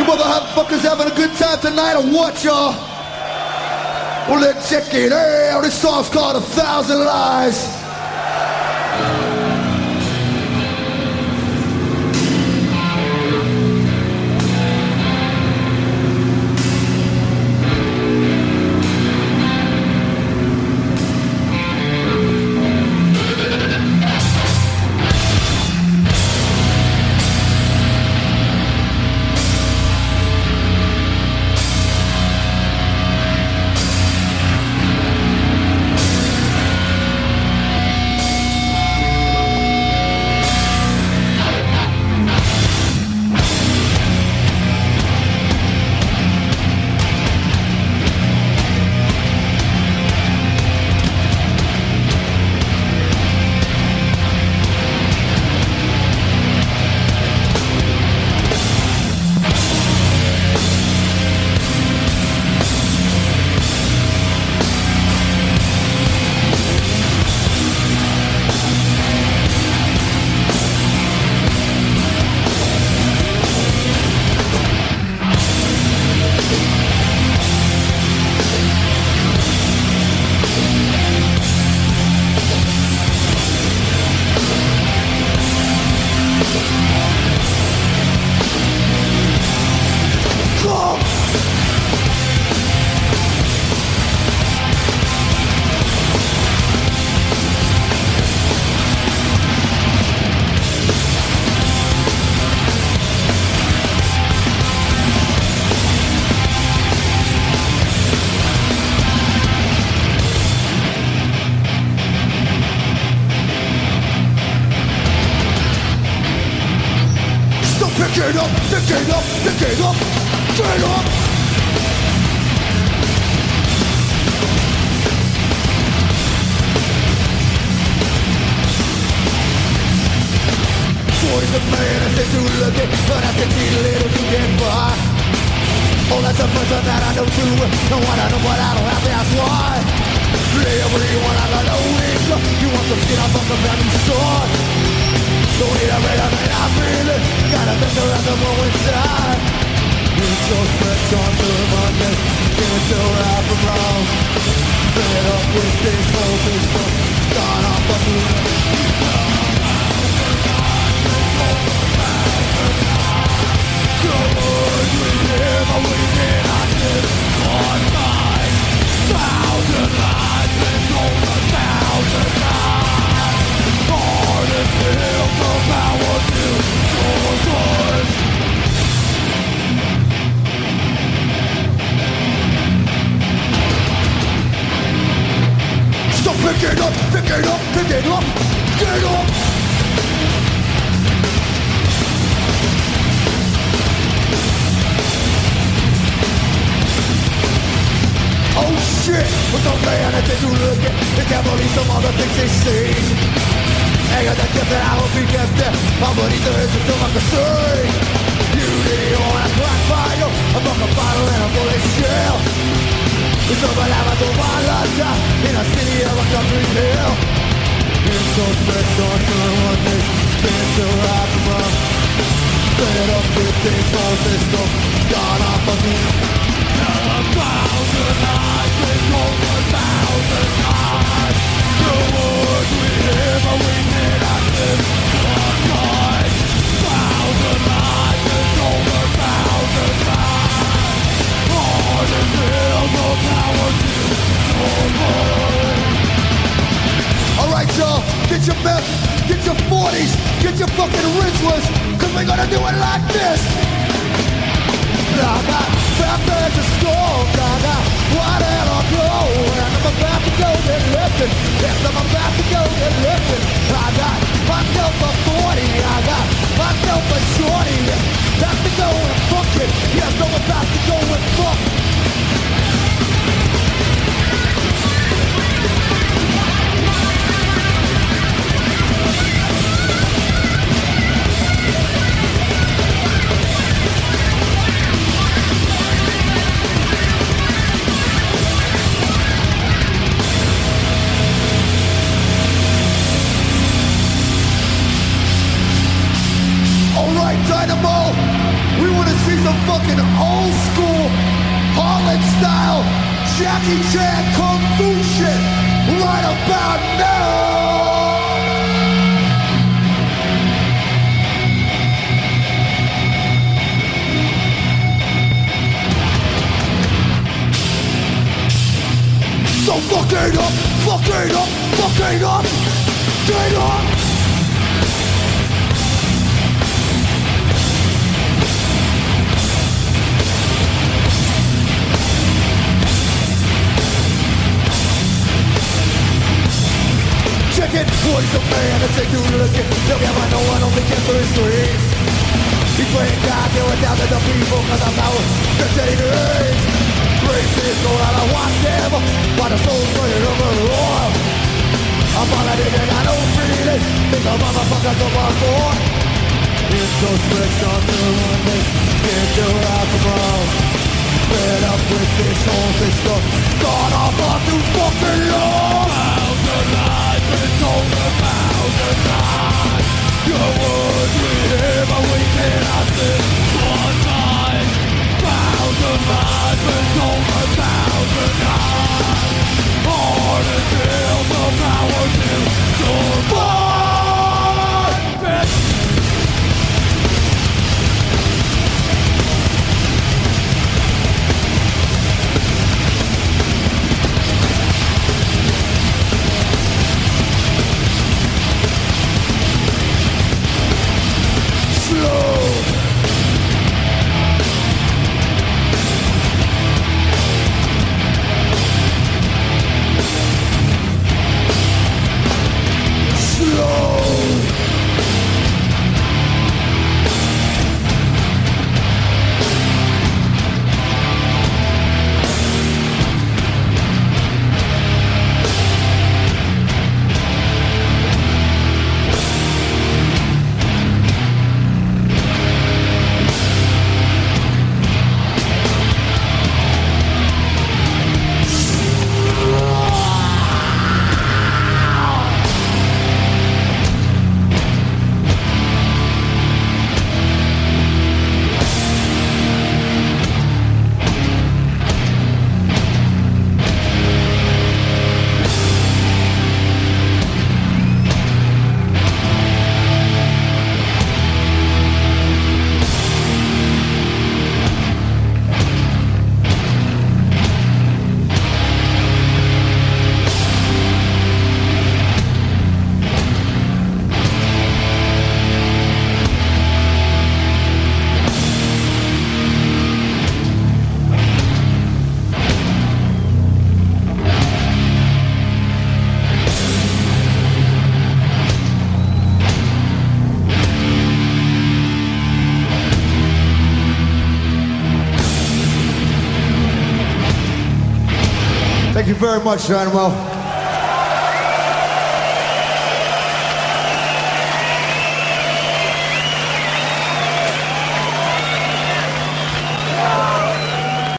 motherfuckers having a good time tonight or what, y'all? Well, let's check it out. This song's called 1,000 Lies. Dynamo, we want to see some fucking old school Harlem style Jackie Chan Kung Fu shit right about now. So fucking up, fucking up, fucking up, get up. Chicken, boy's a man, it's a dude looking. Look at my no one on the camper streets. He's playing God, there without the people, cause I'm out the days. Racist, go out and watch them, while the soul's running over the wall. I'm all I did and I don't feel it. Think a motherfucker to my floor. Introspection to run this, get your alcohol. Fed up with this whole system, gone off on too fucking long. Thousand lies, been told 1,000 times. Your words we hear, but we cannot sit one time. 1,000 lies, been told 1,000 times. Hard until the power till your mind. Thank you very much, Dynamo.